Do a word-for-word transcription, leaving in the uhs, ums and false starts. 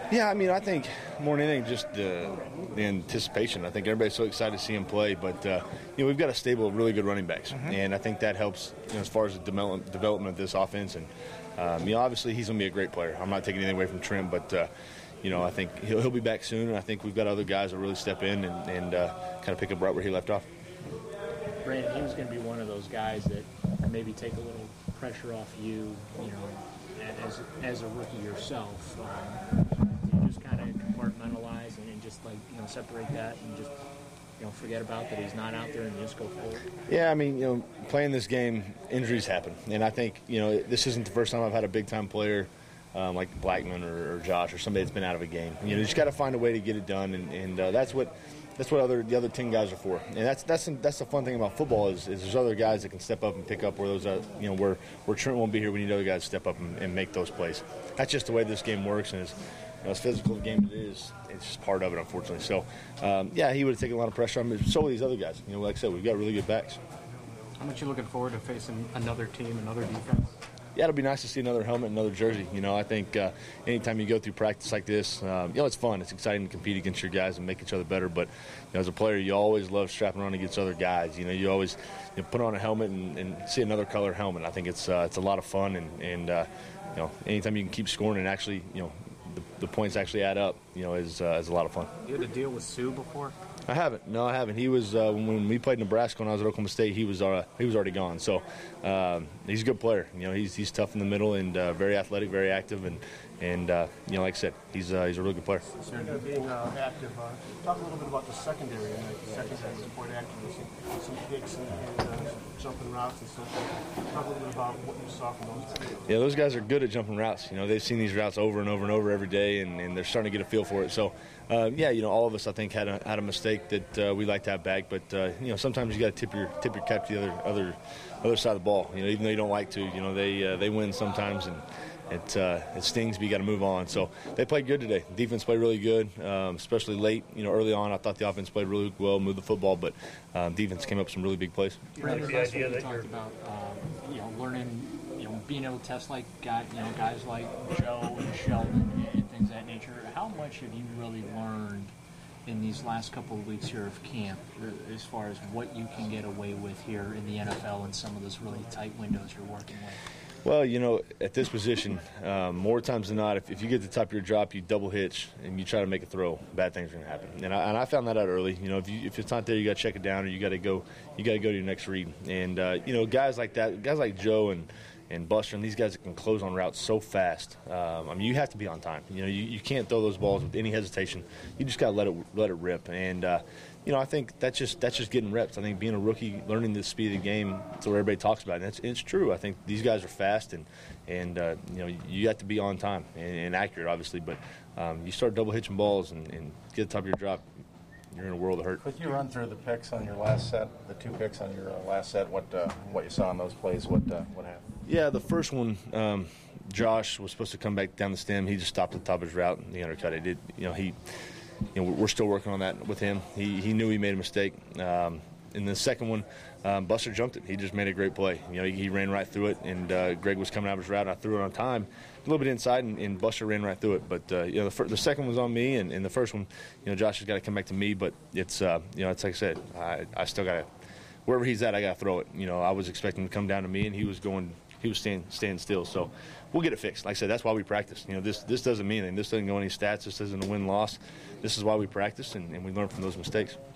Yeah, I mean, I think more than anything, just the, the anticipation. I think everybody's so excited to see him play, but uh, you know, we've got a stable of really good running backs, mm-hmm. and I think that helps you know, as far as the develop, development of this offense. And um, you know, obviously, he's going to be a great player. I'm not taking anything away from Trent, but uh, you know, I think he'll, he'll be back soon, and I think we've got other guys that really step in and, and uh, kind of pick up right where he left off. Brandon, he was going to be one of those guys that maybe take a little pressure off you, you know, as as a rookie yourself. Um, do you just kind of compartmentalize and, and just like you know separate that and just you know forget about that he's not out there and just go forward? Yeah, I mean, you know, playing this game, injuries happen, and I think you know this isn't the first time I've had a big time player um, like Blackman or, or Josh or somebody that's been out of a game. You know, you just got to find a way to get it done, and, and uh, that's what. That's what other the other ten guys are for, and that's that's that's the fun thing about football is, is there's other guys that can step up and pick up where those uh, you know where where Trent won't be here. We need other guys to step up and, and make those plays. That's just the way this game works, and as, you know, as physical a game as it is, it's just part of it, unfortunately. So, um, yeah, he would have taken a lot of pressure on him. So will these other guys. You know, like I said, we've got really good backs. How much are you looking forward to facing another team, another defense? Yeah, it'll be nice to see another helmet, another jersey. You know, I think uh, anytime you go through practice like this, um, you know, it's fun. It's exciting to compete against your guys and make each other better. But you know, as a player, you always love strapping on against other guys. You know, you always you know, put on a helmet and, and see another color helmet. I think it's uh, it's a lot of fun, and, and uh, you know, anytime you can keep scoring and actually, you know, the, the points actually add up, you know, is uh, is a lot of fun. You had to deal with Sue before? I haven't. No, I haven't. He was uh, when we played Nebraska when I was at Oklahoma State. He was uh, he was already gone. So um, he's a good player. You know, he's he's tough in the middle and uh, very athletic, very active, and and uh, you know, like I said, he's uh, he's a really good player. So being uh, active, uh, talk a little bit about the secondary. And the secondary was quite active. Some, some kicks and, and uh, jumping routes and so forth. Talk a little bit about what you saw from those guys. Yeah, those guys are good at jumping routes. You know, they've seen these routes over and over and over every day, and, and they're starting to get a feel for it. So. Uh, yeah, you know, all of us I think had a had a mistake that uh, we like to have back, but uh, you know, sometimes you got to tip your tip your cap to the other other other side of the ball. You know, even though you don't like to, you know, they uh, they win sometimes, and it uh, it stings, but you got to move on. So they played good today. The defense played really good, um, especially late. You know, early on, I thought the offense played really well, moved the football, but um, defense came up with some really big plays. Brandon, the idea that you talked about, um, you know, learning, you know, being able to test like guys, you know, guys like Joe and Sheldon and things of that nature. How much have you really learned in these last couple of weeks here of camp as far as what you can get away with here in the N F L and some of those really tight windows you're working with? Well, you know, at this position, um, more times than not, if, if you get to the top of your drop, you double hitch and you try to make a throw, bad things are going to happen. And I, and I found that out early. You know, if you, if it's not there, you got to check it down, or you got to go you got to go to your next read. And uh, you know, guys like that, guys like Joe and and Buster and these guys that can close on routes so fast. Um, I mean, you have to be on time. You know, you, you can't throw those balls with any hesitation. You just got to let it let it rip. And uh, you know, I think that's just that's just getting reps. I think being a rookie, learning the speed of the game, that's what everybody talks about. And it's, it's true. I think these guys are fast, and and uh, you know, you have to be on time and, and accurate, obviously. But um, you start double hitching balls and, and get to the top of your drop, you're in a world of hurt. Could you run through the picks on your last set, the two picks on your uh, last set? What uh, what you saw in those plays? What uh, what happened? Yeah, the first one, um, Josh was supposed to come back down the stem. He just stopped at the top of his route and he undercut it. Did you know he? You know, we're still working on that with him. He he knew he made a mistake. Um, in the second one, um, Buster jumped it. He just made a great play. You know, he, he ran right through it, and uh, Greg was coming out of his route. And I threw it on time, a little bit inside, and, and Buster ran right through it. But uh, you know, the, fir- the second was on me, and, and the first one, you know, Josh has got to come back to me. But it's uh, you know, it's like I said, I, I still got to wherever he's at, I got to throw it. You know, I was expecting him to come down to me, and he was going. He was staying, staying still. So we'll get it fixed. Like I said, that's why we practice. You know, this this doesn't mean anything. This doesn't go any stats. This isn't a win-loss. This is why we practice, and, and we learn from those mistakes.